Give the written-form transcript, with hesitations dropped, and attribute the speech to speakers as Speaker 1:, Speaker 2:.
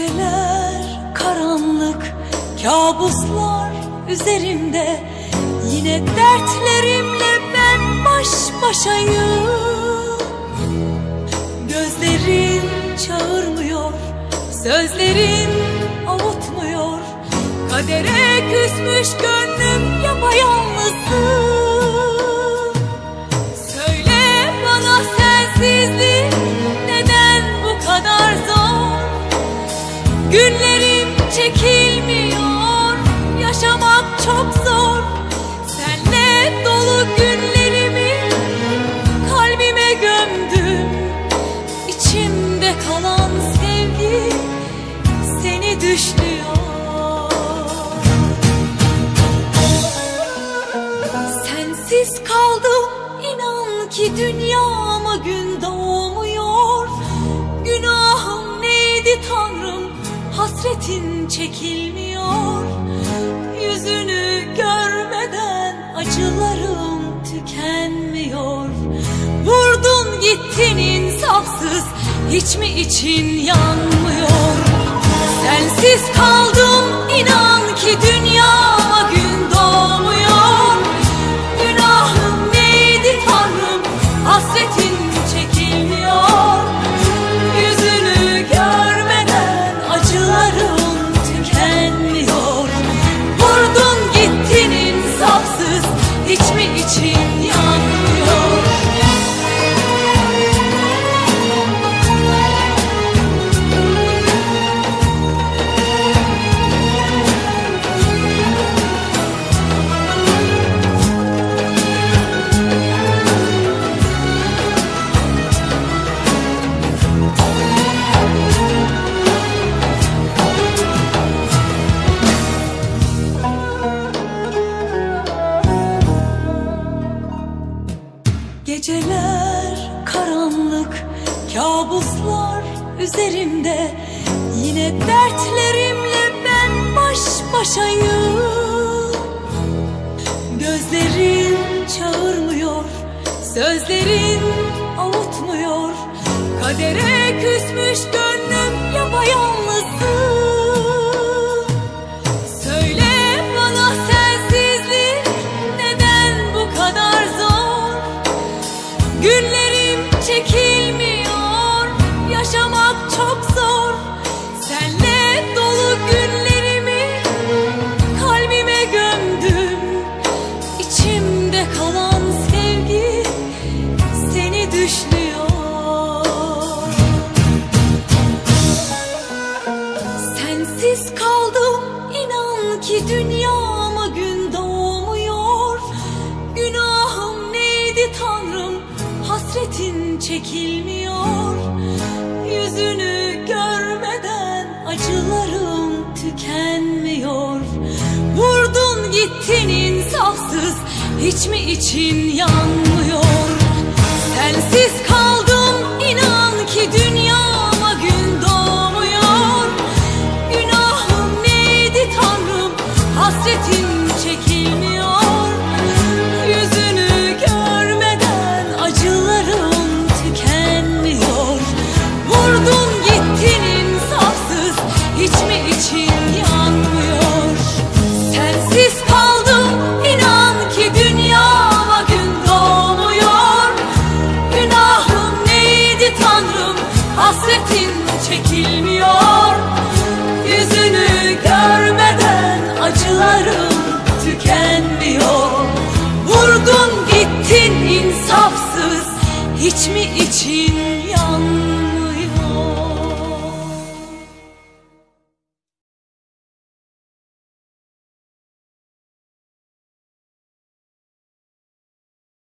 Speaker 1: Geceler karanlık, kabuslar üzerimde. Yine dertlerimle ben baş başayım. Gözlerin çağırmıyor, sözlerin avutmuyor. Kadere küsmüş gönlüm yapayalnızım. Söyle bana sensizlik neden bu kadar zor? Günlerim çekilmiyor, yaşamak çok zor. Senle dolu günlerimi kalbime gömdüm. İçimde kalan sevgi seni düşlüyor. Sensiz kaldım, inan ki dünyama gün doğmuyor. Günahım neydi Tanrım, hasretin çekilmiyor. Yüzünü görmeden acılarım tükenmiyor. Vurdun gittin insafsız, hiç mi için yanmıyor? Sensiz kaldım, inan ki dünyama gün doğmuyor. Günahım neydi Tanrım, hasretin çekilmiyor. Yüzünü görmeden acılarım tükenmiyor. Vurdun gittin insafsız, hiç mi için yanmıyor? Geceler karanlık, kabuslar üzerimde. Yine dertlerimle ben baş başayım. Gözlerin çağırmıyor, sözlerin avutmuyor. Kadere küsmüş gönlüm yapayalnızım. Söyle bana sensizlik neden bu kadar zor? Günlerim çekilmiyor, yaşamak çok zor. Senle dolu günlerimi kalbime gömdüm. İçimde kalan sevgi seni düşlüyor. Sensiz kaldım, inan ki dünyama gün doğmuyor. Günahım neydi Tanrım, hasretin çekilmiyor. Yüzünü görmeden acılarım tükenmiyor. Vurdun gittin insafsız, hiç mi için yanmıyor? Sensiz kaldım, inan ki dünyama gün doğmuyor. Günahım neydi Tanrım, hasretin çekilmiyor. Yüzünü görmeden acılarım tükenmiyor. Vurdun gittin insafsız, hiç mi için yanmıyor? Sensiz kaldım, inan ki dünyama gün doğmuyor. Günahım neydi Tanrım, hasretin çekilmiyor. Yüzünü görmeden acılarım tükenmiyor. Vurdun gittin insafsız, hiç mi için